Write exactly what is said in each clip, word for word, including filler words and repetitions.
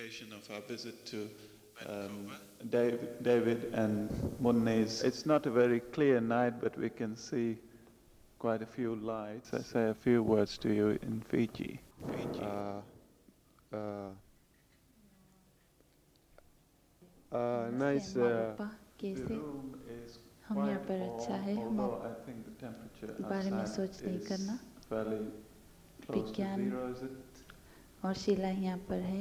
continuation of our visit to um, David, David and Munne's. It's not a very clear night, but we can see quite a few lights. I say a few words to you in Fiji. Fiji. Uh, uh, uh, nice. Uh, the room is हम यहाँ पर अच्छा है, हम although I think the temperature बारे में outside सोच नहीं is करना। fairly close to विज्ञान zero, is it? और शीला यहाँ पर है।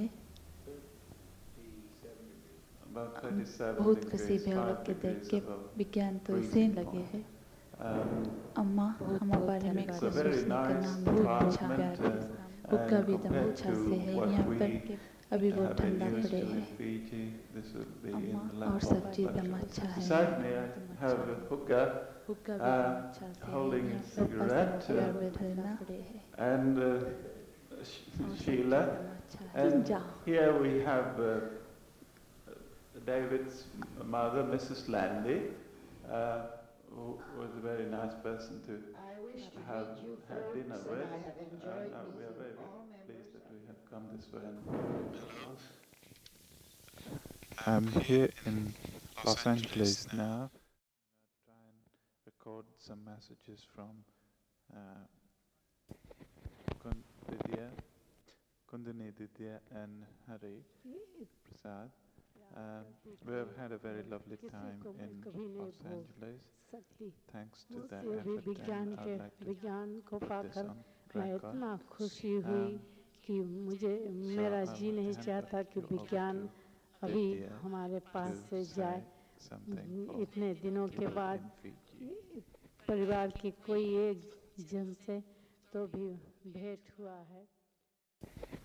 About हम thirty-seven बहुत खुशी degrees, भी हम लोग five के देख degrees के above विज्ञान तो इसे freezing लगे है। Um, अम्मा हम बारे में It's कुछ a सोच very नहीं करना, nice हम बहुत अच्छा apartment, प्यार uh, हुक्का and भी एकदम compared अच्छा to से है what यहाँ we पर, अभी बहुत have been ठंडा used पड़े to है in Fiji, this will be in अम्मा, the और सब चीज़ एकदम अच्छा है। Beside me I have a hookah हुक्का भी एकदम uh, अच्छा से है, holding a यहाँ पर cigarette प्यार uh, में धरना पड़े है। and uh, Sh- Sheila, and here we have uh, David's mother, Missus Landy, uh, who was a very nice person to have had dinner with. Uh, uh, we are very pleased that we have come this way. Hello. I'm here in Los Angeles now. I'm try and record some messages from uh, Vidya, Kundani Didya and Hari Prasad. Um, we have had a very lovely time in Los Angeles. Thanks to their effort, and I'd like to विज्ञान को put this पाकर on मैं record. इतना खुशी हुई Um, कि मुझे so मेरा I'll जी नहीं hand चाहता कि you over विज्ञान to अभी Vidya हमारे पास to से say जाए। something for इतने दिनों के people बाद in Fiji. परिवार की कोई एक जन से तो भी भेंट हुआ है।